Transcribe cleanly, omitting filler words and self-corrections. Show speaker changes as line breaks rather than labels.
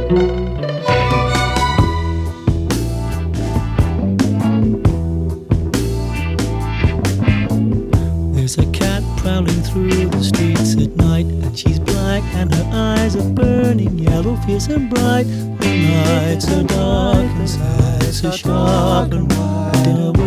There's a cat prowling through the streets at night, and she's black and her eyes are burning yellow, fierce and bright. The nights are dark and sights are sharp and wide.